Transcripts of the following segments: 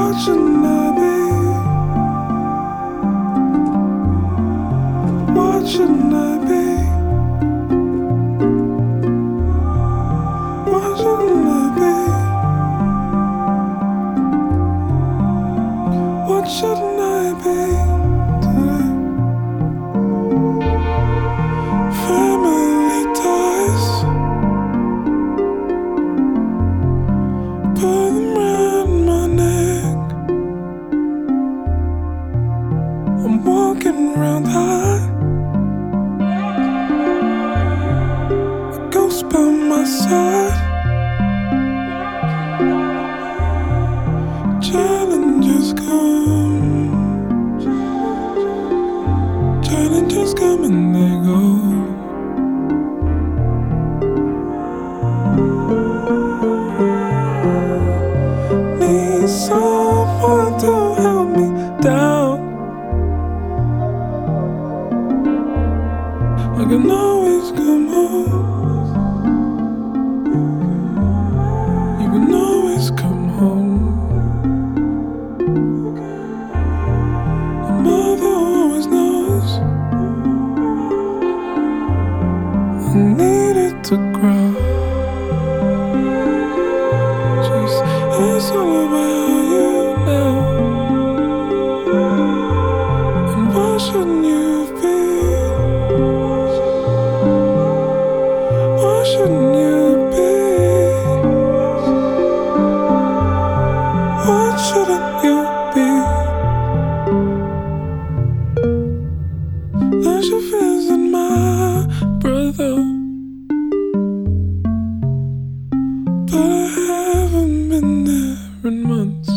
What shouldn't I be? What shouldn't I be? What shouldn't I be? What shouldn't I be today? Family ties, put them round my neck. I'm walking around high, a ghost by my side. Challenges come, challenges come and they go. Need someone to help me down. I can always come home. You can always come home. Mother always knows I needed to grow. Just it's all about you now. And why shouldn't you be? Why shouldn't you be? Why shouldn't you be? There's your fears in my brother, but I haven't been there in months.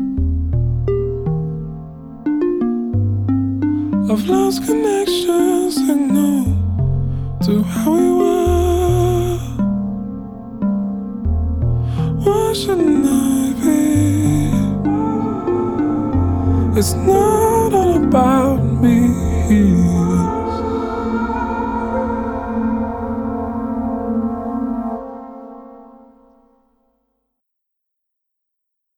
I've lost connection, signal to how we were. Why shouldn't I be? It's not all about me.